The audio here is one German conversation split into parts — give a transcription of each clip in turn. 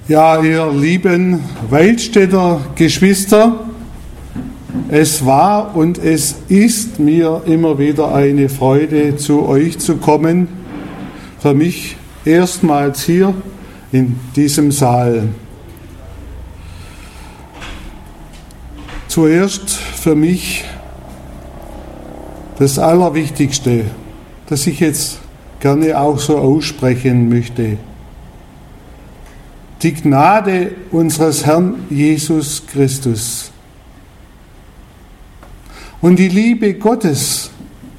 Ja, ihr lieben Weilstädter Geschwister, es war und es ist mir immer wieder eine Freude, zu euch zu kommen. Für mich erstmals hier in diesem Saal. Zuerst für mich das Allerwichtigste, das ich jetzt gerne auch so aussprechen möchte. Die Gnade unseres Herrn Jesus Christus und die Liebe Gottes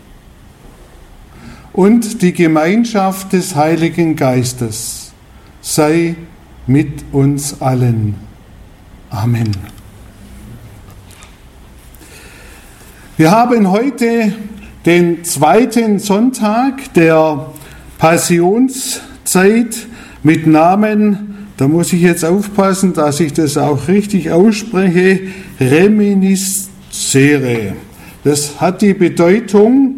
und die Gemeinschaft des Heiligen Geistes sei mit uns allen. Amen. Wir haben heute den zweiten Sonntag der Passionszeit mit Namen, da muss ich jetzt aufpassen, dass ich das auch richtig ausspreche, Reminiscere. Das hat die Bedeutung,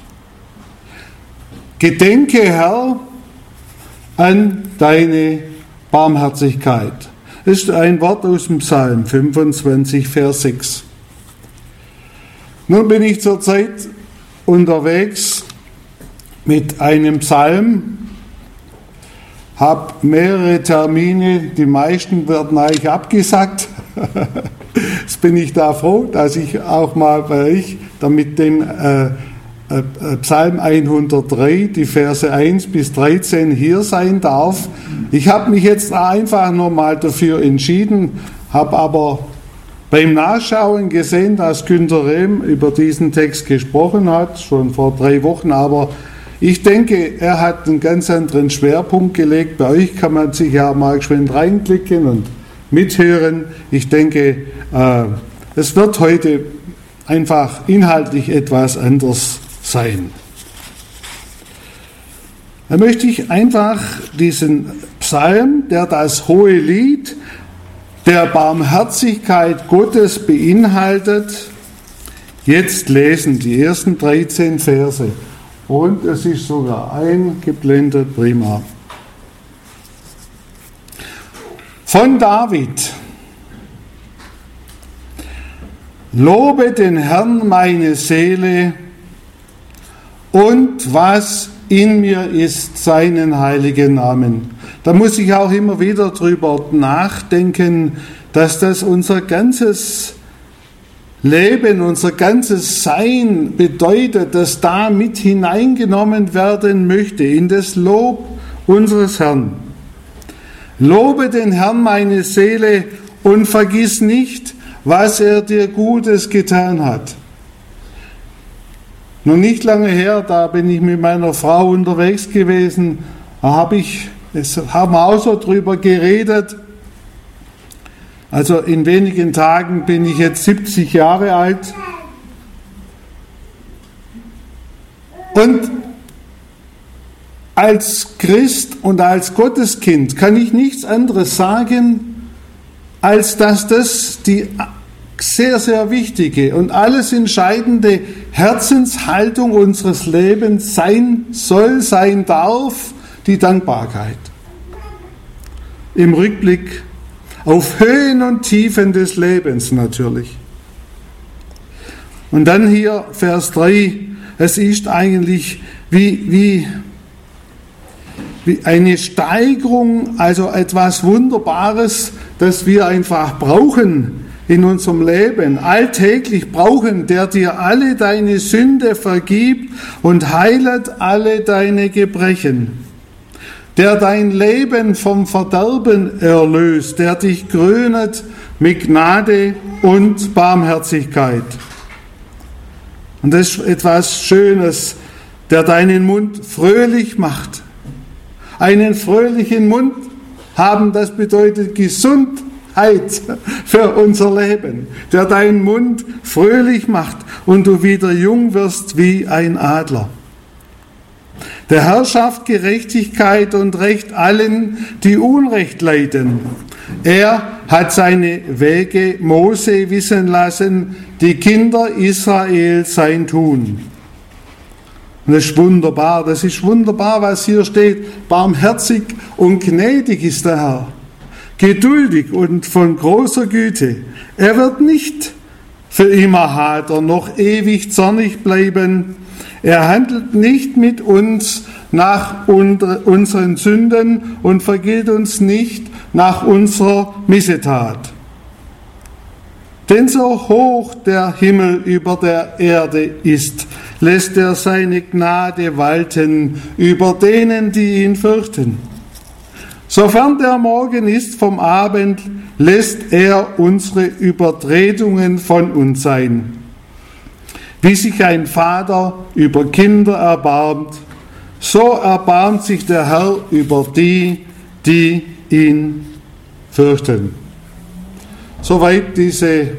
gedenke, Herr, an deine Barmherzigkeit. Das ist ein Wort aus dem Psalm 25, Vers 6. Nun bin ich zurzeit unterwegs mit einem Psalm, habe mehrere Termine, die meisten werden eigentlich abgesagt. Jetzt bin ich da froh, dass ich auch mal bei euch mit dem Psalm 103, die Verse 1 bis 13 hier sein darf. Ich habe mich jetzt einfach nochmal dafür entschieden, habe aber beim Nachschauen gesehen, dass Günter Rehm über diesen Text gesprochen hat, schon vor 3 Wochen, aber ich denke, er hat einen ganz anderen Schwerpunkt gelegt. Bei euch kann man sich ja mal geschwind reinklicken und mithören. Ich denke, es wird heute einfach inhaltlich etwas anders sein. Da möchte ich einfach diesen Psalm, der das hohe Lied der Barmherzigkeit Gottes beinhaltet, jetzt lesen, die ersten 13 Verse. Und es ist sogar eingeblendet, prima. Von David. Lobe den Herrn meine Seele und was in mir ist, seinen heiligen Namen. Da muss ich auch immer wieder drüber nachdenken, dass das unser ganzes Leben, unser ganzes Sein bedeutet, dass da mit hineingenommen werden möchte in das Lob unseres Herrn. Lobe den Herrn meine Seele und vergiss nicht, was er dir Gutes getan hat. Noch nicht lange her, da bin ich mit meiner Frau unterwegs gewesen, da haben wir auch so drüber geredet. Also in wenigen Tagen bin ich jetzt 70 Jahre alt. Und als Christ und als Gotteskind kann ich nichts anderes sagen, als dass das die sehr, sehr wichtige und alles entscheidende Herzenshaltung unseres Lebens sein soll, sein darf, die Dankbarkeit. Im Rückblick auf Höhen und Tiefen des Lebens natürlich. Und dann hier Vers 3, es ist eigentlich wie eine Steigerung, also etwas Wunderbares, das wir einfach brauchen in unserem Leben, alltäglich brauchen, der dir alle deine Sünde vergibt und heilet alle deine Gebrechen, der dein Leben vom Verderben erlöst, der dich krönet mit Gnade und Barmherzigkeit. Und das ist etwas Schönes, der deinen Mund fröhlich macht. Einen fröhlichen Mund haben, das bedeutet Gesundheit für unser Leben, der deinen Mund fröhlich macht und du wieder jung wirst wie ein Adler. Der Herr schafft Gerechtigkeit und Recht allen, die Unrecht leiden. Er hat seine Wege Mose wissen lassen, die Kinder Israel sein Tun. Und das ist wunderbar, was hier steht. Barmherzig und gnädig ist der Herr. geduldig und von großer Güte. Er wird nicht für immer hadern, noch ewig zornig bleiben. Er handelt nicht mit uns nach unseren Sünden und vergilt uns nicht nach unserer Missetat. Denn so hoch der Himmel über der Erde ist, lässt er seine Gnade walten über denen, die ihn fürchten. Sofern der Morgen ist vom Abend, lässt er unsere Übertretungen von uns sein. Wie sich ein Vater über Kinder erbarmt, so erbarmt sich der Herr über die, die ihn fürchten. Soweit diese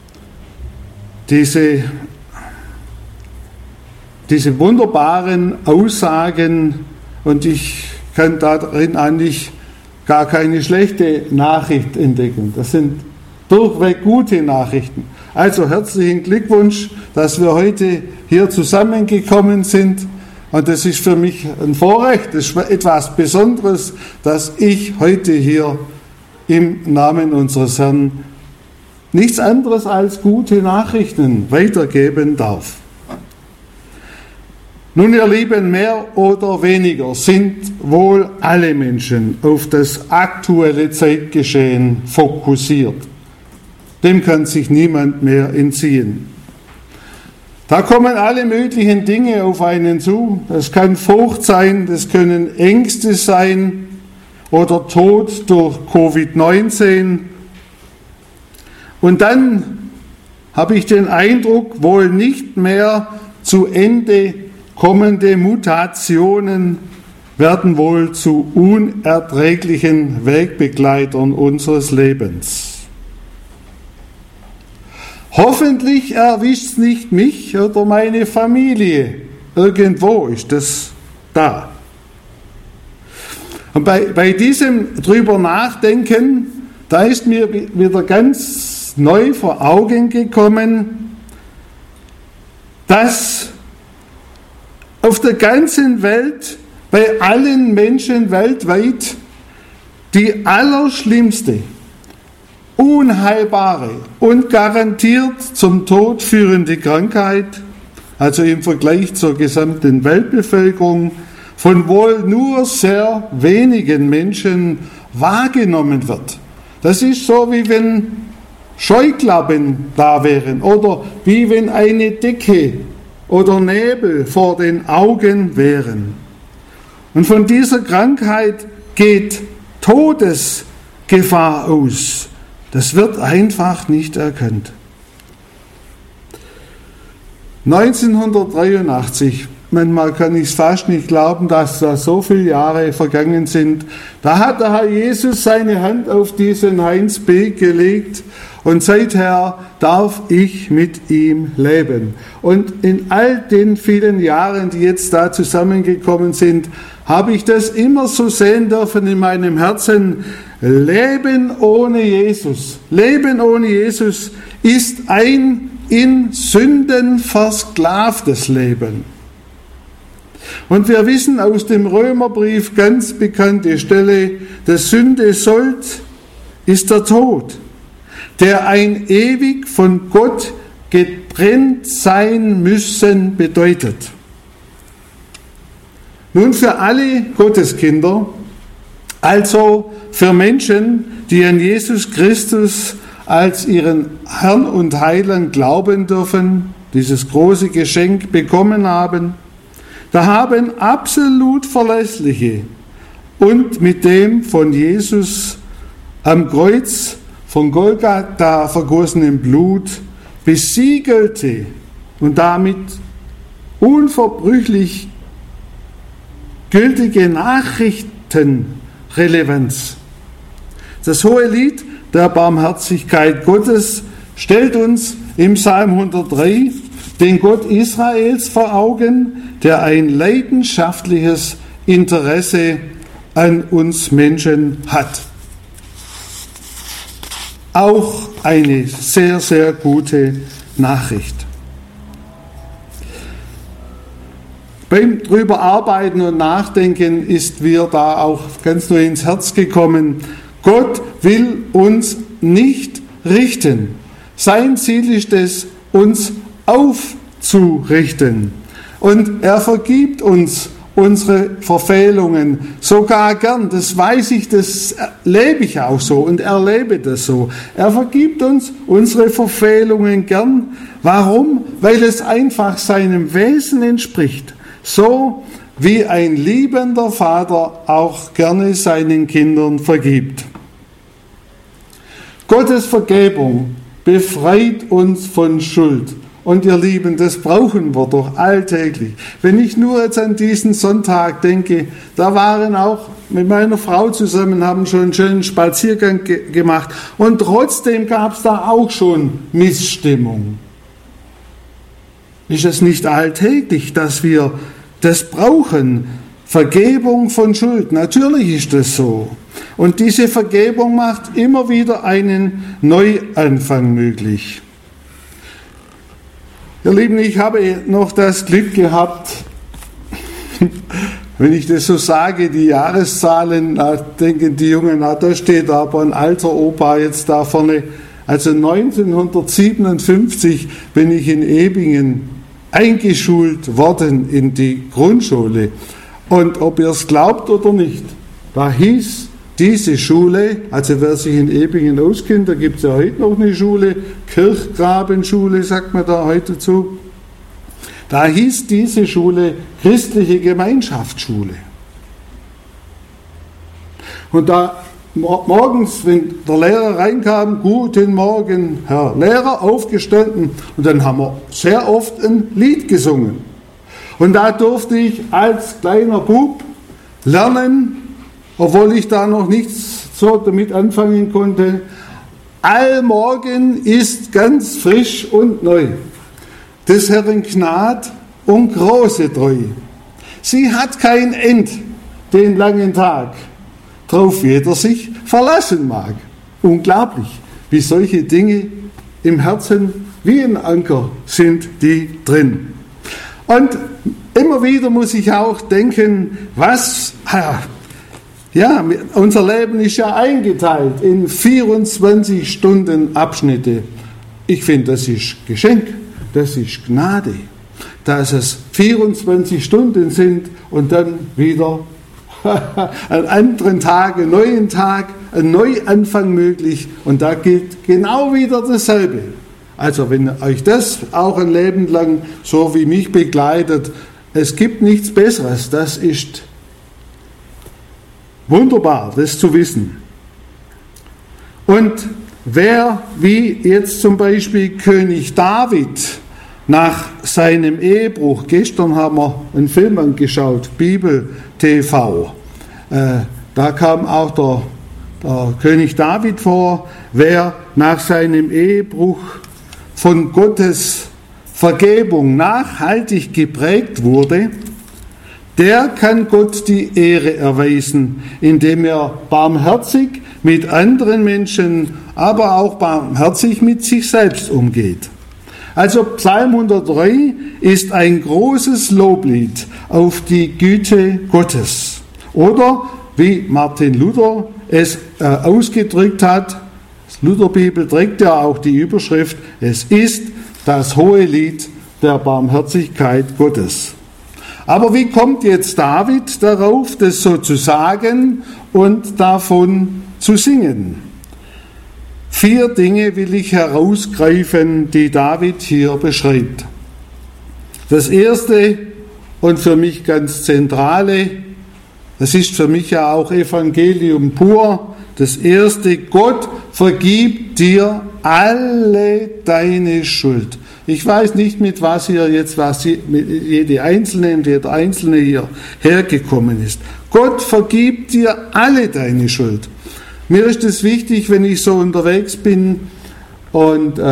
wunderbaren Aussagen, und ich kann darin eigentlich gar keine schlechte Nachricht entdecken. Das sind durchweg gute Nachrichten. Also herzlichen Glückwunsch, dass wir heute hier zusammengekommen sind. Und das ist für mich ein Vorrecht, das ist etwas Besonderes, dass ich heute hier im Namen unseres Herrn nichts anderes als gute Nachrichten weitergeben darf. Nun, ihr Lieben, mehr oder weniger sind wohl alle Menschen auf das aktuelle Zeitgeschehen fokussiert. Dem kann sich niemand mehr entziehen. Da kommen alle möglichen Dinge auf einen zu. Das kann Furcht sein, das können Ängste sein oder Tod durch Covid-19. Und dann habe ich den Eindruck, wohl nicht mehr zu Ende kommende Mutationen werden wohl zu unerträglichen Wegbegleitern unseres Lebens. Hoffentlich erwischt es nicht mich oder meine Familie. Irgendwo ist das da. Und bei diesem drüber nachdenken, da ist mir wieder ganz neu vor Augen gekommen, dass auf der ganzen Welt, bei allen Menschen weltweit, die allerschlimmste, unheilbare und garantiert zum Tod führende Krankheit, also im Vergleich zur gesamten Weltbevölkerung, von wohl nur sehr wenigen Menschen wahrgenommen wird. Das ist so, wie wenn Scheuklappen da wären oder wie wenn eine Decke oder Nebel vor den Augen wären. Und von dieser Krankheit geht Todesgefahr aus. Das wird einfach nicht erkannt. 1983, manchmal kann ich es fast nicht glauben, dass da so viele Jahre vergangen sind, da hat der Herr Jesus seine Hand auf diesen Heinz Beek gelegt und seither darf ich mit ihm leben. Und in all den vielen Jahren, die jetzt da zusammengekommen sind, habe ich das immer so sehen dürfen in meinem Herzen. Leben ohne Jesus ist ein in Sünden versklavtes Leben. Und wir wissen aus dem Römerbrief ganz bekannte Stelle, dass Sünde sollt ist der Tod, der ein ewig von Gott getrennt sein müssen bedeutet. Nun, für alle Gotteskinder, also für Menschen, die an Jesus Christus als ihren Herrn und Heiland glauben dürfen, dieses große Geschenk bekommen haben, da haben absolut verlässliche und mit dem von Jesus am Kreuz von Golgatha vergossenen Blut besiegelte und damit unverbrüchlich gültige Nachrichtenrelevanz. Das hohe Lied der Barmherzigkeit Gottes stellt uns im Psalm 103 den Gott Israels vor Augen, der ein leidenschaftliches Interesse an uns Menschen hat. Auch eine sehr, sehr gute Nachricht. Beim drüber arbeiten und nachdenken ist mir da auch ganz neu ins Herz gekommen, Gott will uns nicht richten. Sein Ziel ist es, uns aufzurichten. Und er vergibt uns unsere Verfehlungen sogar gern. Das weiß ich, das lebe ich auch so und erlebe das so. Er vergibt uns unsere Verfehlungen gern. Warum? Weil es einfach seinem Wesen entspricht. So wie ein liebender Vater auch gerne seinen Kindern vergibt. Gottes Vergebung befreit uns von Schuld. Und ihr Lieben, das brauchen wir doch alltäglich. Wenn ich nur jetzt an diesen Sonntag denke, da waren auch mit meiner Frau zusammen, haben schon einen schönen Spaziergang gemacht. Und trotzdem gab es da auch schon Missstimmung. Ist es nicht alltäglich, dass wir das brauchen? Vergebung von Schuld, natürlich ist das so. Und diese Vergebung macht immer wieder einen Neuanfang möglich. Ihr Lieben, ich habe noch das Glück gehabt, wenn ich das so sage, die Jahreszahlen, da denken die Jungen, da steht aber ein alter Opa jetzt da vorne. Also 1957 bin ich in Ebingen eingeschult worden in die Grundschule. Und ob ihr es glaubt oder nicht, da hieß diese Schule, also wer sich in Ebingen auskennt, da gibt es ja heute noch eine Schule, Kirchgrabenschule sagt man da heute zu, da hieß diese Schule christliche Gemeinschaftsschule. Und da morgens, wenn der Lehrer reinkam, guten Morgen, Herr Lehrer, aufgestanden, und dann haben wir sehr oft ein Lied gesungen. Und da durfte ich als kleiner Bub lernen, obwohl ich da noch nichts so damit anfangen konnte, allmorgen ist ganz frisch und neu, des Herrn Gnad und große Treue. Sie hat kein End, den langen Tag, drauf jeder sich verlassen mag. Unglaublich, wie solche Dinge im Herzen wie ein Anker sind die drin. Und immer wieder muss ich auch denken, unser Leben ist ja eingeteilt in 24 Stunden Abschnitte. Ich finde, das ist Geschenk, das ist Gnade, dass es 24 Stunden sind und dann wieder an anderen Tag, einen neuen Tag, ein Neuanfang möglich, und da gilt genau wieder dasselbe. Also wenn euch das auch ein Leben lang so wie mich begleitet, es gibt nichts Besseres, das ist wunderbar, das zu wissen. Und wer, wie jetzt zum Beispiel König David nach seinem Ehebruch, gestern haben wir einen Film angeschaut, Bibel TV, da kam auch der König David vor, wer nach seinem Ehebruch von Gottes Vergebung nachhaltig geprägt wurde, der kann Gott die Ehre erweisen, indem er barmherzig mit anderen Menschen, aber auch barmherzig mit sich selbst umgeht. Also Psalm 103 ist ein großes Loblied auf die Güte Gottes. Oder wie Martin Luther es ausgedrückt hat, die Lutherbibel trägt ja auch die Überschrift, es ist das hohe Lied der Barmherzigkeit Gottes. Aber wie kommt jetzt David darauf, das so zu sagen und davon zu singen? 4 Dinge will ich herausgreifen, die David hier beschreibt. Das erste und für mich ganz zentrale, das ist für mich ja auch Evangelium pur, das erste: Gott vergibt dir alle deine Schuld. Ich weiß nicht, mit was jeder Einzelne hier hergekommen ist. Gott vergibt dir alle deine Schuld. Mir ist es wichtig, wenn ich so unterwegs bin und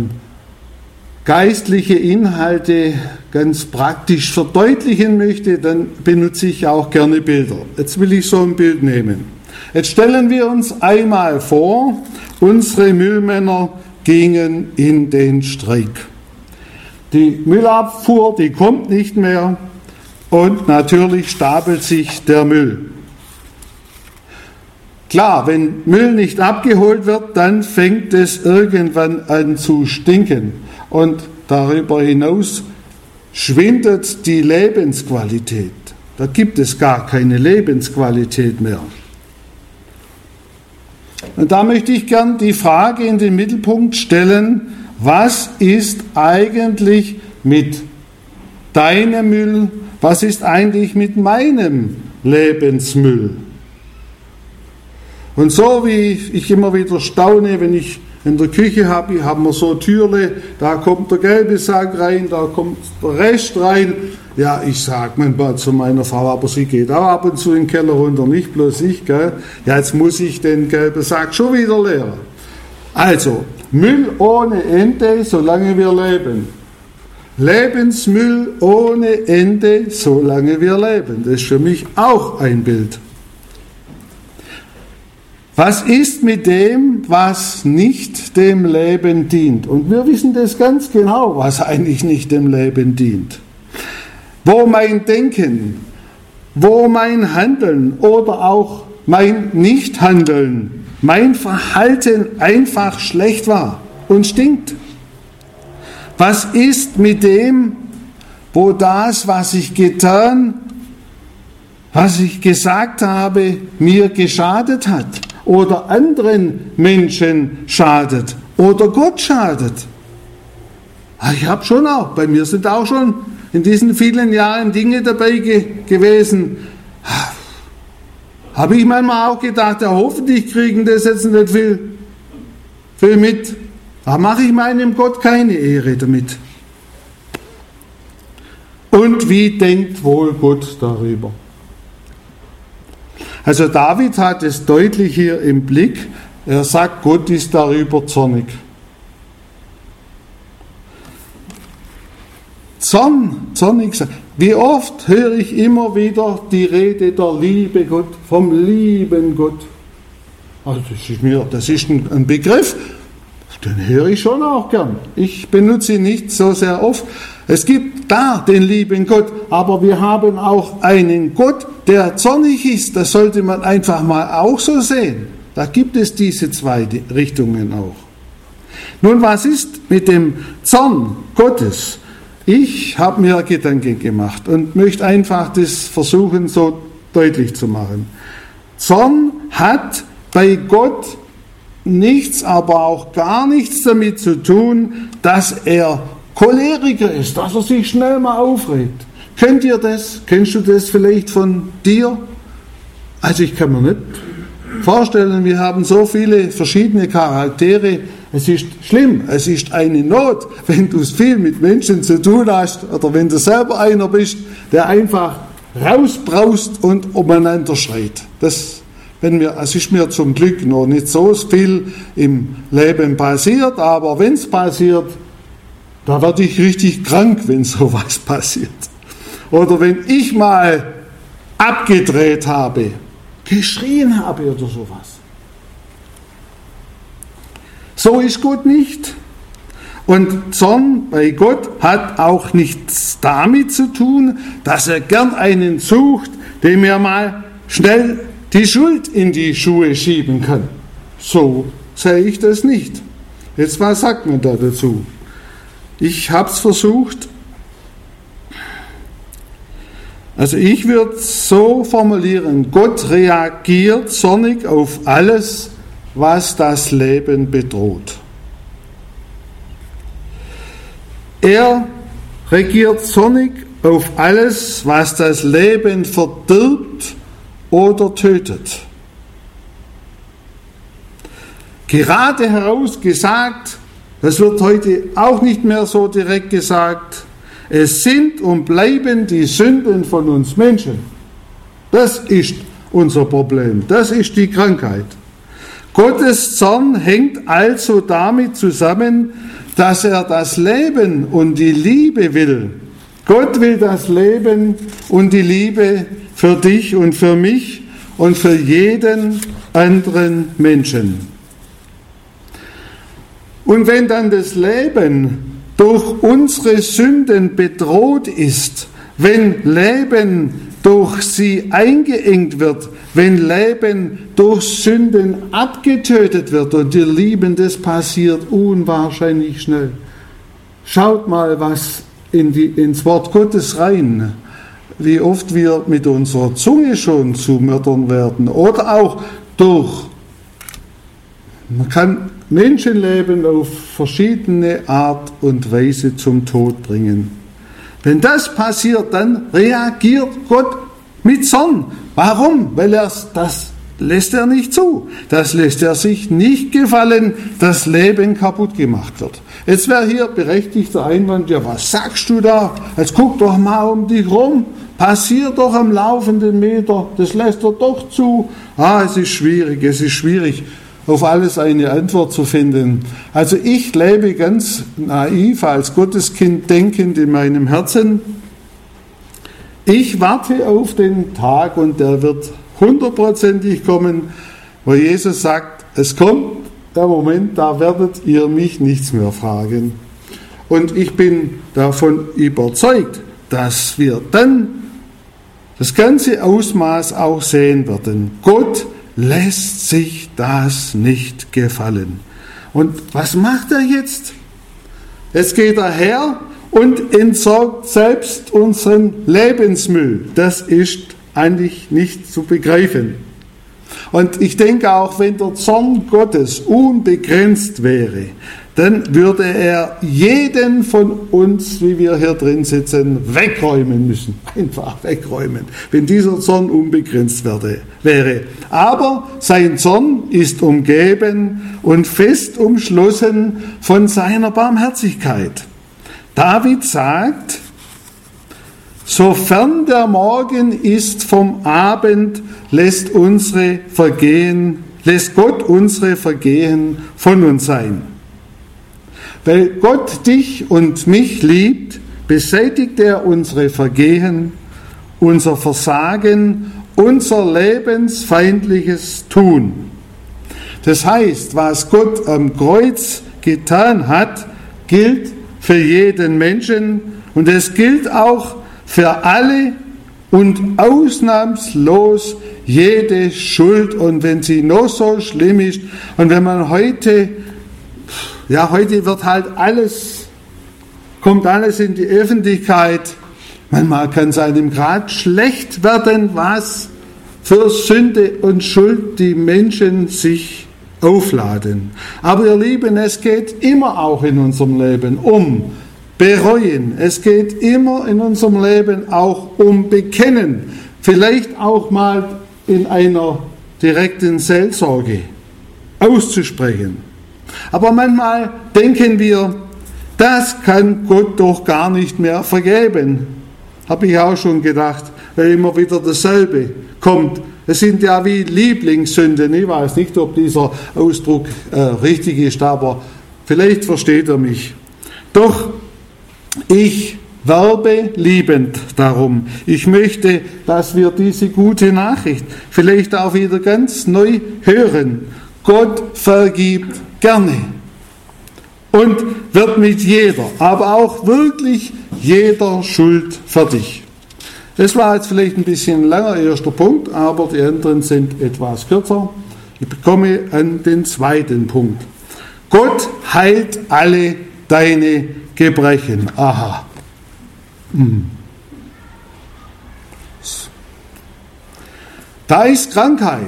geistliche Inhalte ganz praktisch verdeutlichen möchte, dann benutze ich auch gerne Bilder. Jetzt will ich so ein Bild nehmen. Jetzt stellen wir uns einmal vor, unsere Müllmänner gingen in den Streik. Die Müllabfuhr, die kommt nicht mehr und natürlich stapelt sich der Müll. Klar, wenn Müll nicht abgeholt wird, dann fängt es irgendwann an zu stinken. Und darüber hinaus schwindet die Lebensqualität. Da gibt es gar keine Lebensqualität mehr. Und da möchte ich gern die Frage in den Mittelpunkt stellen, was ist eigentlich mit deinem Müll, was ist eigentlich mit meinem Lebensmüll? Und so wie ich immer wieder staune, wenn ich in der Küche haben wir so Türle, da kommt der gelbe Sack rein, da kommt der Rest rein. Ja, ich sage manchmal zu meiner Frau, aber sie geht auch ab und zu in den Keller runter, nicht bloß ich, gell? Ja, jetzt muss ich den gelben Sack schon wieder leeren. Also, Müll ohne Ende, solange wir leben. Lebensmüll ohne Ende, solange wir leben. Das ist für mich auch ein Bild. Was ist mit dem, was nicht dem Leben dient? Und wir wissen das ganz genau, was eigentlich nicht dem Leben dient. Wo mein Denken, wo mein Handeln oder auch mein Nichthandeln, mein Verhalten einfach schlecht war und stinkt. Was ist mit dem, wo das, was ich getan, was ich gesagt habe, mir geschadet hat oder anderen Menschen schadet oder Gott schadet? Ich habe schon auch, bei mir sind auch schon in diesen vielen Jahren Dinge dabei gewesen. Habe ich manchmal auch gedacht, ja, hoffentlich kriegen das jetzt nicht viel mit. Da mache ich meinem Gott keine Ehre damit. Und wie denkt wohl Gott darüber? Also David hat es deutlich hier im Blick. Er sagt, Gott ist darüber zornig. Zornig. Wie oft höre ich immer wieder die Rede der Liebe Gott, vom lieben Gott. Also das ist ein Begriff, den höre ich schon auch gern. Ich benutze ihn nicht so sehr oft. Es gibt da den lieben Gott, aber wir haben auch einen Gott, der zornig ist. Das sollte man einfach mal auch so sehen. Da gibt es diese zwei Richtungen auch. Nun, was ist mit dem Zorn Gottes? Ich habe mir Gedanken gemacht und möchte einfach das versuchen, so deutlich zu machen. Zorn hat bei Gott nichts, aber auch gar nichts damit zu tun, dass er Choleriker ist, dass er sich schnell mal aufregt. Kennt ihr das? Kennst du das vielleicht von dir? Also ich kann mir nicht vorstellen, wir haben so viele verschiedene Charaktere. Es ist schlimm, es ist eine Not, wenn du viel mit Menschen zu tun hast oder wenn du selber einer bist, der einfach rausbraust und umeinander schreit. Es ist mir zum Glück noch nicht so viel im Leben passiert, aber wenn es passiert, da werde ich richtig krank, wenn sowas passiert. Oder wenn ich mal abgedreht habe, geschrien habe oder sowas. So ist Gott nicht. Und Zorn bei Gott hat auch nichts damit zu tun, dass er gern einen sucht, dem er mal schnell die Schuld in die Schuhe schieben kann. So sehe ich das nicht. Jetzt, was sagt man da dazu? Ich habe es versucht. Also ich würde es so formulieren, Gott reagiert zornig auf alles, was das Leben bedroht. Er reagiert zornig auf alles, was das Leben verdirbt oder tötet. Gerade heraus gesagt, das wird heute auch nicht mehr so direkt gesagt, es sind und bleiben die Sünden von uns Menschen. Das ist unser Problem, das ist die Krankheit. Gottes Zorn hängt also damit zusammen, dass er das Leben und die Liebe will. Gott will das Leben und die Liebe für dich und für mich und für jeden anderen Menschen. Und wenn dann das Leben durch unsere Sünden bedroht ist, wenn Leben durch sie eingeengt wird, wenn Leben durch Sünden abgetötet wird. Und ihr Lieben, das passiert unwahrscheinlich schnell. Schaut mal, was ins Wort Gottes rein, wie oft wir mit unserer Zunge schon zu Mördern werden. Oder auch man kann Menschenleben auf verschiedene Art und Weise zum Tod bringen. Wenn das passiert, dann reagiert Gott mit Zorn. Warum? Weil das lässt er nicht zu. Das lässt er sich nicht gefallen, dass Leben kaputt gemacht wird. Jetzt wäre hier berechtigter Einwand, ja, was sagst du da? Jetzt guck doch mal um dich rum. Passiert doch am laufenden Meter. Das lässt er doch zu. Es ist schwierig, auf alles eine Antwort zu finden. Also ich lebe ganz naiv, als Gotteskind denkend in meinem Herzen. Ich warte auf den Tag, und der wird 100%ig kommen, wo Jesus sagt, es kommt der Moment, da werdet ihr mich nichts mehr fragen. Und ich bin davon überzeugt, dass wir dann das ganze Ausmaß auch sehen werden. Gott lässt sich das nicht gefallen. Und was macht er jetzt? Jetzt geht er her und entsorgt selbst unseren Lebensmüll. Das ist eigentlich nicht zu begreifen. Und ich denke auch, wenn der Zorn Gottes unbegrenzt wäre, dann würde er jeden von uns, wie wir hier drin sitzen, wegräumen müssen. Einfach wegräumen, wenn dieser Zorn unbegrenzt wäre. Aber sein Zorn ist umgeben und fest umschlossen von seiner Barmherzigkeit. David sagt, sofern der Morgen ist vom Abend, lässt Gott unsere Vergehen von uns sein. Weil Gott dich und mich liebt, beseitigt er unsere Vergehen, unser Versagen, unser lebensfeindliches Tun. Das heißt, was Gott am Kreuz getan hat, gilt für jeden Menschen, und es gilt auch für alle und ausnahmslos jede Schuld. Und wenn sie noch so schlimm ist, und wenn man heute wird halt kommt alles in die Öffentlichkeit. Manchmal kann es einem gerade schlecht werden, was für Sünde und Schuld die Menschen sich aufladen. Aber ihr Lieben, es geht immer auch in unserem Leben um Bereuen. Es geht immer in unserem Leben auch um Bekennen. Vielleicht auch mal in einer direkten Seelsorge auszusprechen. Aber manchmal denken wir, das kann Gott doch gar nicht mehr vergeben. Habe ich auch schon gedacht, weil immer wieder dasselbe kommt. Es sind ja wie Lieblingssünden. Ich weiß nicht, ob dieser Ausdruck richtig ist, aber vielleicht versteht er mich. Doch ich werbe liebend darum. Ich möchte, dass wir diese gute Nachricht vielleicht auch wieder ganz neu hören. Gott vergibt gerne und wird mit jeder, aber auch wirklich jeder Schuld fertig. Das war jetzt vielleicht ein bisschen langer erster Punkt, aber die anderen sind etwas kürzer. Ich komme an den zweiten Punkt. Gott heilt alle deine Gebrechen. Aha. Da ist Krankheit.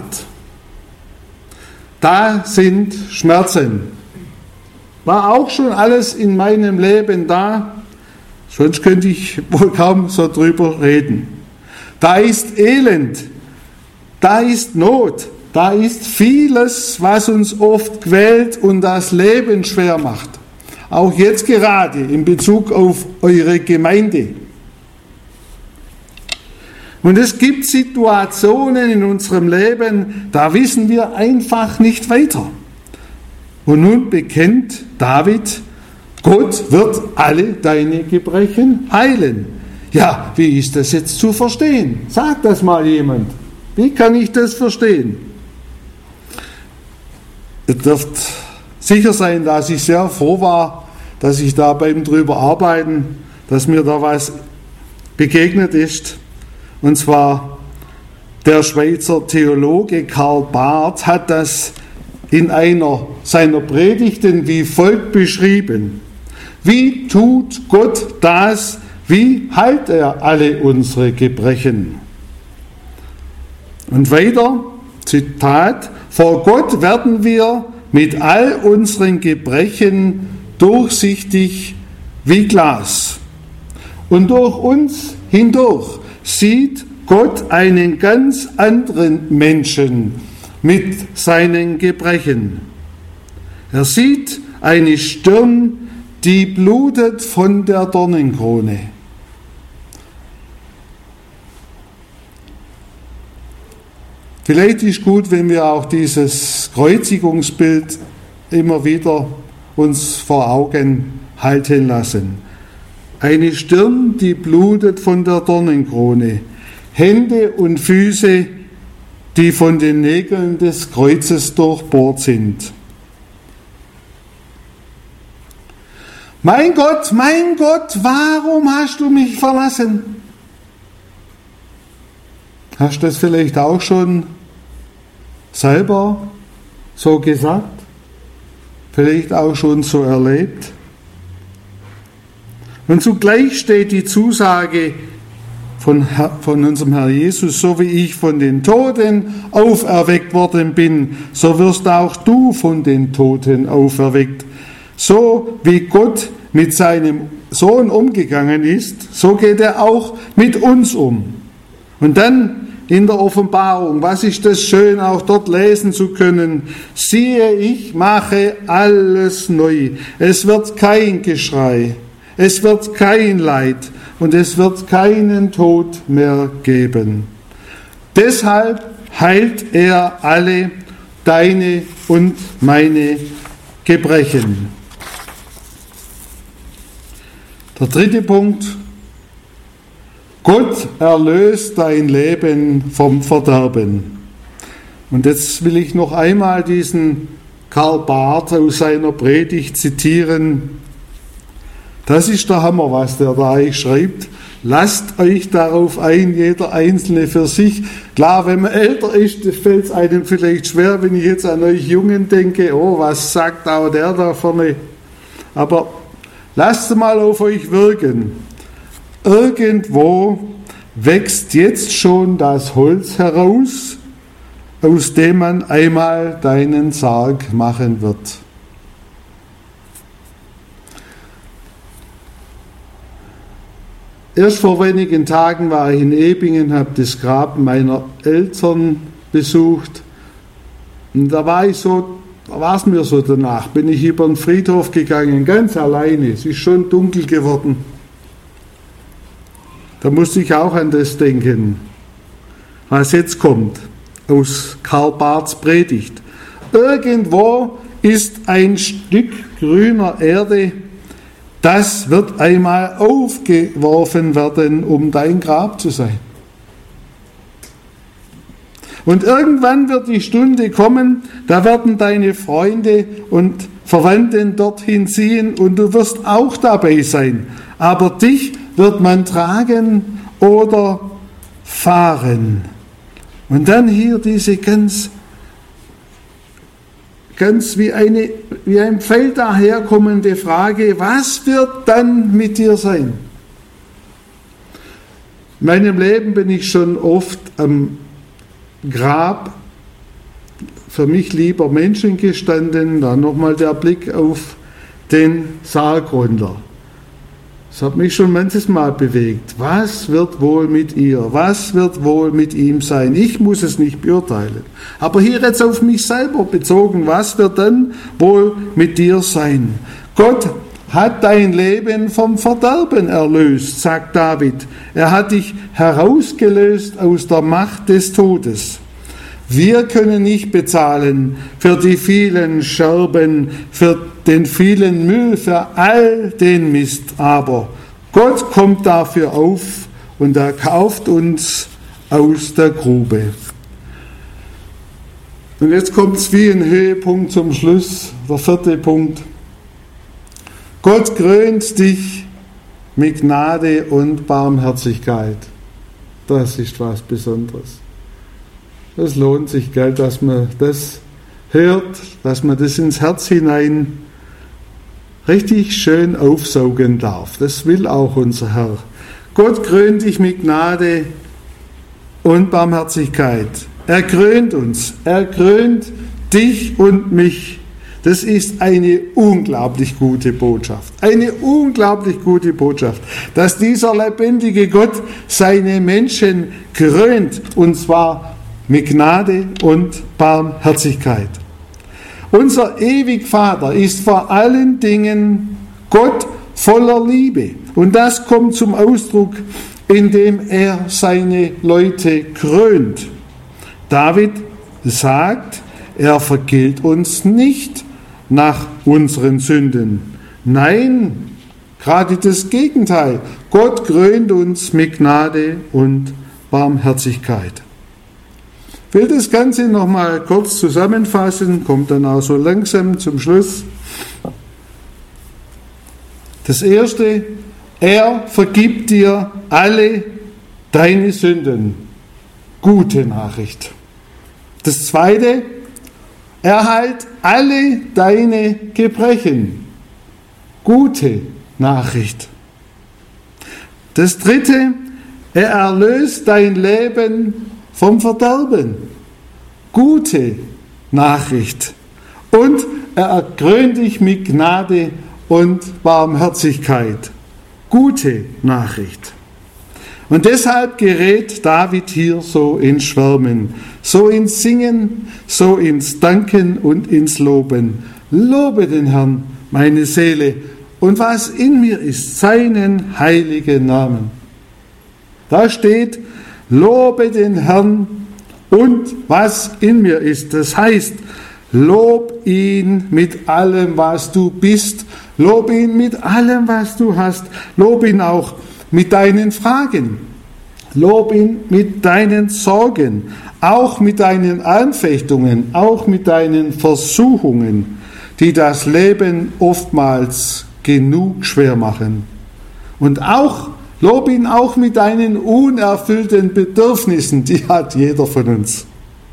Da sind Schmerzen. War auch schon alles in meinem Leben da, sonst könnte ich wohl kaum so drüber reden. Da ist Elend, da ist Not, da ist vieles, was uns oft quält und das Leben schwer macht. Auch jetzt gerade in Bezug auf eure Gemeinde. Und es gibt Situationen in unserem Leben, da wissen wir einfach nicht weiter. Und nun bekennt David, Gott wird alle deine Gebrechen heilen. Ja, wie ist das jetzt zu verstehen? Sagt das mal jemand. Wie kann ich das verstehen? Ihr dürft sicher sein, dass ich sehr froh war, dass ich da beim drüber arbeiten, dass mir da was begegnet ist. Und zwar der Schweizer Theologe Karl Barth hat das in einer seiner Predigten wie folgt beschrieben. Wie tut Gott das? Wie heilt er alle unsere Gebrechen? Und weiter, Zitat, vor Gott werden wir mit all unseren Gebrechen durchsichtig wie Glas. Und durch uns hindurch sieht Gott einen ganz anderen Menschen mit seinen Gebrechen. Er sieht eine Stirn, die blutet von der Dornenkrone. Vielleicht ist gut, wenn wir auch dieses Kreuzigungsbild immer wieder uns vor Augen halten lassen. Eine Stirn, die blutet von der Dornenkrone. Hände und Füße, die von den Nägeln des Kreuzes durchbohrt sind. Mein Gott, warum hast du mich verlassen? Hast du das vielleicht auch schon selber so gesagt? Vielleicht auch schon so erlebt? Und zugleich steht die Zusage von unserem Herr Jesus, so wie ich von den Toten auferweckt worden bin, so wirst auch du von den Toten auferweckt. So wie Gott mit seinem Sohn umgegangen ist, so geht er auch mit uns um. Und dann in der Offenbarung, was ist das schön, auch dort lesen zu können, siehe, ich mache alles neu. Es wird kein Geschrei, es wird kein Leid und es wird keinen Tod mehr geben. Deshalb heilt er alle deine und meine Gebrechen. Der dritte Punkt: Gott erlöst dein Leben vom Verderben. Und jetzt will ich noch einmal diesen Karl Barth aus seiner Predigt zitieren. Das ist der Hammer, was der da schreibt. Lasst euch darauf ein, jeder Einzelne für sich. Klar, wenn man älter ist, fällt es einem vielleicht schwer, wenn ich jetzt an euch Jungen denke, oh, was sagt auch der da vorne? Aber lasst mal auf euch wirken. Irgendwo wächst jetzt schon das Holz heraus, aus dem man einmal deinen Sarg machen wird. Erst vor wenigen Tagen war ich in Ebingen, habe das Grab meiner Eltern besucht. Und da war es mir so danach, bin ich über den Friedhof gegangen, ganz alleine. Es ist schon dunkel geworden. Da musste ich auch an das denken, was jetzt kommt, aus Karl Barths Predigt. Irgendwo ist ein Stück grüner Erde, das wird einmal aufgeworfen werden, um dein Grab zu sein. Und irgendwann wird die Stunde kommen, da werden deine Freunde und Verwandten dorthin ziehen und du wirst auch dabei sein. Aber dich wird man tragen oder fahren. Und dann hier diese ganz wie ein Pfeil daherkommende Frage, was wird dann mit dir sein? In meinem Leben bin ich schon oft am Grab für mich lieber Menschen gestanden, dann nochmal der Blick auf den Sarg runter. Das hat mich schon manches Mal bewegt. Was wird wohl mit ihr? Was wird wohl mit ihm sein? Ich muss es nicht beurteilen. Aber hier jetzt auf mich selber bezogen, was wird dann wohl mit dir sein? Gott hat dein Leben vom Verderben erlöst, sagt David. Er hat dich herausgelöst aus der Macht des Todes. Wir können nicht bezahlen für die vielen Scherben, für den vielen Müll, für all den Mist. Aber Gott kommt dafür auf und er kauft uns aus der Grube. Und jetzt kommt es wie ein Höhepunkt zum Schluss, der vierte Punkt. Gott krönt dich mit Gnade und Barmherzigkeit. Das ist was Besonderes. Das lohnt sich, gell, dass man das hört, dass man das ins Herz hinein richtig schön aufsaugen darf. Das will auch unser Herr. Gott krönt dich mit Gnade und Barmherzigkeit. Er krönt uns. Er krönt dich und mich. Das ist eine unglaublich gute Botschaft. Eine unglaublich gute Botschaft, dass dieser lebendige Gott seine Menschen krönt, und zwar mit Gnade und Barmherzigkeit. Unser ewig Vater ist vor allen Dingen Gott voller Liebe. Und das kommt zum Ausdruck, indem er seine Leute krönt. David sagt, er vergilt uns nicht nach unseren Sünden. Nein, gerade das Gegenteil. Gott krönt uns mit Gnade und Barmherzigkeit. Ich will das Ganze nochmal kurz zusammenfassen, kommt dann auch so langsam zum Schluss. Das Erste, er vergibt dir alle deine Sünden. Gute Nachricht. Das Zweite, er heilt alle deine Gebrechen. Gute Nachricht. Das Dritte, er erlöst dein Leben vom Verderben. Gute Nachricht. Und er krönt dich mit Gnade und Barmherzigkeit. Gute Nachricht. Und deshalb gerät David hier so ins Schwärmen, so ins Singen, so ins Danken und ins Loben. Lobe den Herrn, meine Seele, und was in mir ist, seinen heiligen Namen. Da steht, lobe den Herrn und was in mir ist. Das heißt, lob ihn mit allem, was du bist. Lob ihn mit allem, was du hast. Lob ihn auch mit deinen Fragen. Lob ihn mit deinen Sorgen. Auch mit deinen Anfechtungen. Auch mit deinen Versuchungen, die das Leben oftmals genug schwer machen. Und auch lob ihn auch mit deinen unerfüllten Bedürfnissen, die hat jeder von uns.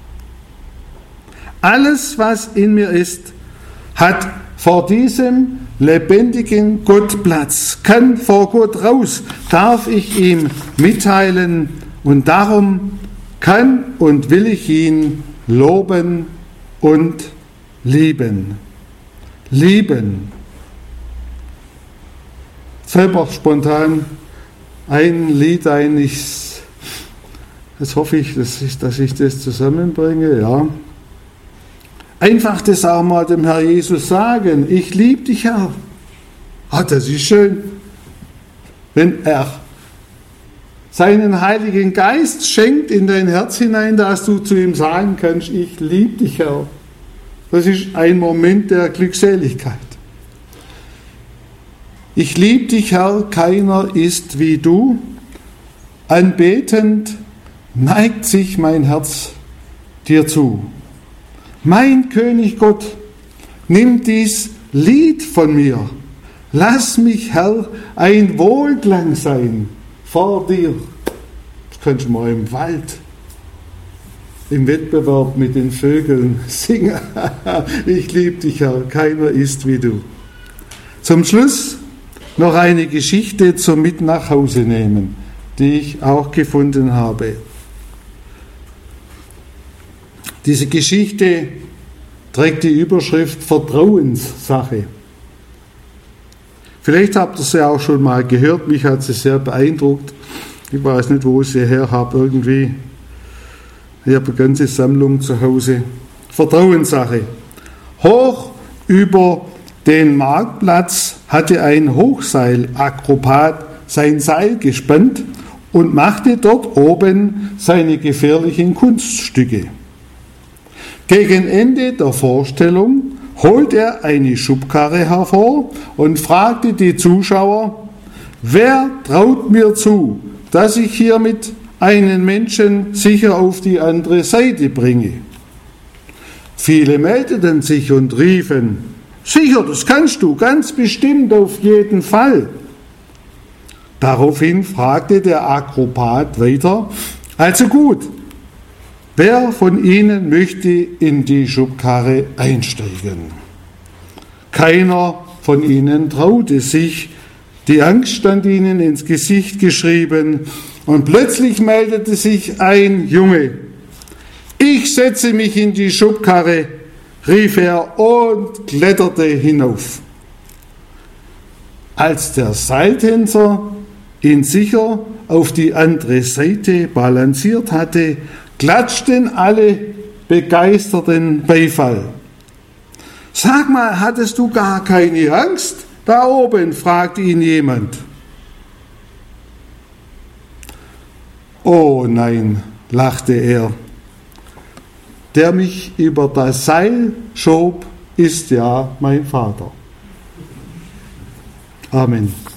Alles, was in mir ist, hat vor diesem lebendigen Gott Platz, kann vor Gott raus, darf ich ihm mitteilen, und darum kann und will ich ihn loben und lieben. Lieben. Selber spontan ein Lied ein, jetzt hoffe ich, dass ich das zusammenbringe, ja. Einfach das auch mal dem Herr Jesus sagen, ich liebe dich, Herr. Ah, das ist schön. Wenn er seinen Heiligen Geist schenkt in dein Herz hinein, dass du zu ihm sagen kannst, ich liebe dich, Herr. Das ist ein Moment der Glückseligkeit. Ich liebe dich, Herr, keiner ist wie du. Anbetend neigt sich mein Herz dir zu. Mein König Gott, nimm dies Lied von mir. Lass mich, Herr, ein Wohlklang sein vor dir. Das kannst du mal im Wald, im Wettbewerb mit den Vögeln singen. Ich liebe dich, Herr, keiner ist wie du. Zum Schluss noch eine Geschichte zum Mit nach Hause nehmen, die ich auch gefunden habe. Diese Geschichte trägt die Überschrift Vertrauenssache. Vielleicht habt ihr sie auch schon mal gehört, mich hat sie sehr beeindruckt. Ich weiß nicht, wo ich sie her habe, irgendwie. Ich habe eine ganze Sammlung zu Hause. Vertrauenssache. Hoch über den Marktplatz hatte ein Hochseilakrobat sein Seil gespannt und machte dort oben seine gefährlichen Kunststücke. Gegen Ende der Vorstellung holt er eine Schubkarre hervor und fragte die Zuschauer, wer traut mir zu, dass ich hiermit einen Menschen sicher auf die andere Seite bringe? Viele meldeten sich und riefen, sicher, das kannst du, ganz bestimmt, auf jeden Fall. Daraufhin fragte der Akrobat weiter: Also gut, wer von Ihnen möchte in die Schubkarre einsteigen? Keiner von ihnen traute sich. Die Angst stand ihnen ins Gesicht geschrieben. Und plötzlich meldete sich ein Junge. Ich setze mich in die Schubkarre, rief er und kletterte hinauf. Als der Seiltänzer ihn sicher auf die andere Seite balanciert hatte, klatschten alle begeisterten Beifall. Sag mal, hattest du gar keine Angst? Da oben, fragte ihn jemand. Oh nein, lachte er. Der mich über das Seil schob, ist ja mein Vater. Amen.